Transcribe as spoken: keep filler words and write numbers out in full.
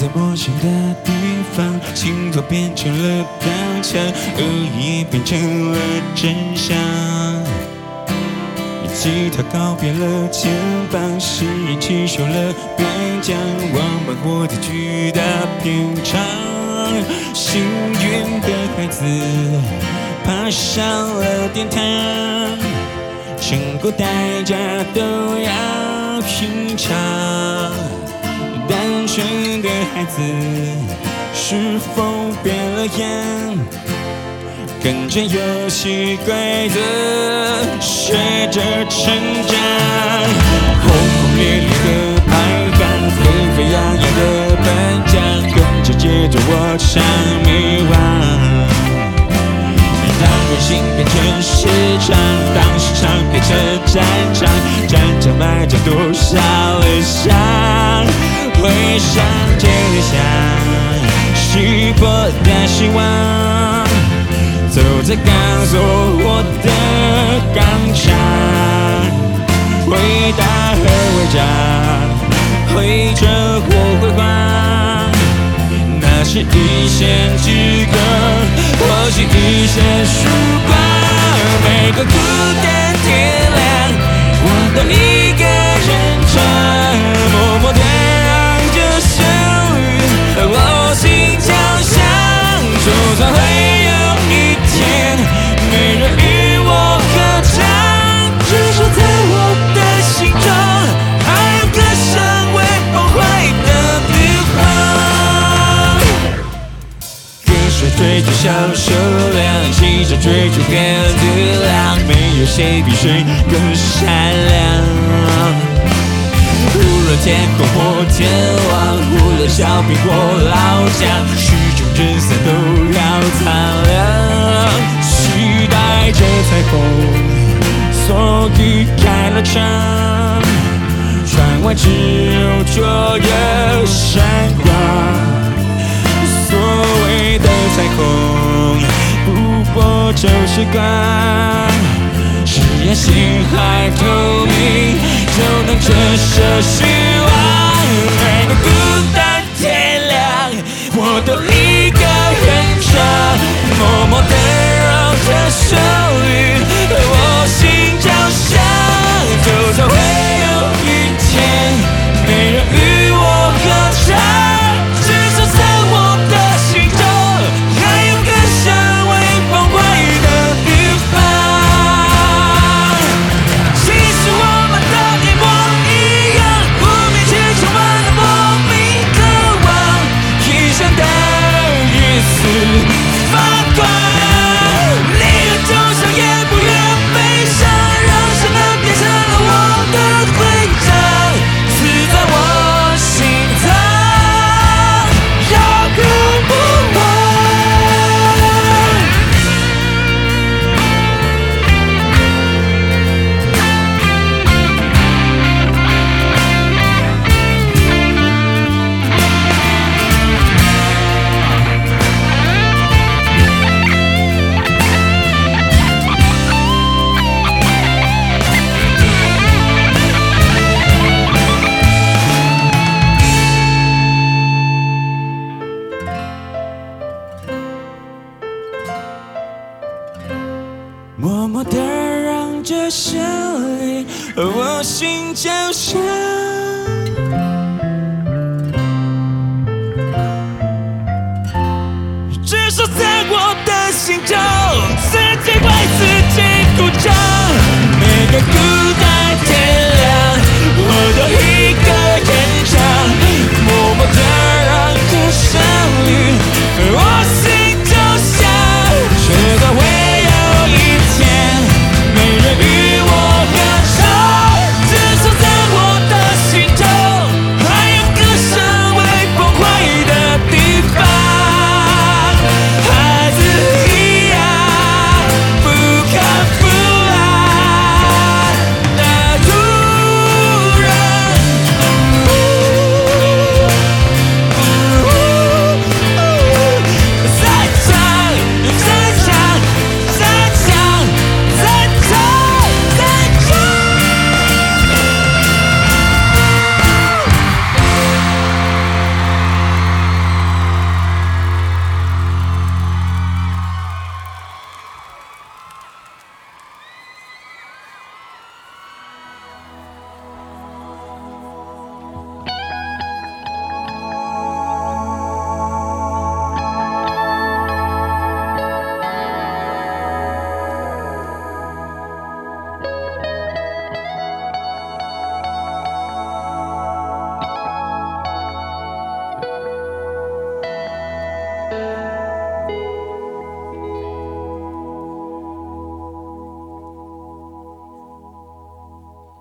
在陌生的地方，心头变成了刀枪，恶意变成了真相。吉他告别了肩膀，誓言气休了边疆，我们活在巨大片场。幸运的孩子爬上了殿堂，成功代价都要品尝。单纯的孩子是否变了样？跟着游戏规则学着成长，轰轰烈烈的排行，沸沸扬扬的颁奖，跟着节奏我唱迷惘。当人心变成市场，当市场变成战场，战场埋着多少理想？回想这理想，稀薄的希望。走在钢索我的钢叉，伟大和伟大，挥着或辉煌，那是一线之隔，或是一线曙光。每个孤单天亮，我都一个人唱，默默地让这旋律我心交响，就算会没人与我合唱，至少在我的心中，还有个尚未崩坏的地方。歌手追求销售量，汽车追求变质量，没有谁比谁更善良。无论天空或天王，无论小兵或老将，虚中真散都要苍凉。期待着彩虹，所以开了场。窗外只有灼热闪光。所谓的彩虹，不过就是光。只要心还透明，就能折射希望。每个孤单天亮，我都一个人唱，默默地让这旋律我心交响。就算会有一天没人与我合唱，至少在我的心中，还有个尚未崩坏的地方。其实我们都一模一样，无名却充满了莫名渴望，异想的日子发光。默默地让这旋律我心交响，至少在我的心中，自己为自己鼓掌。每个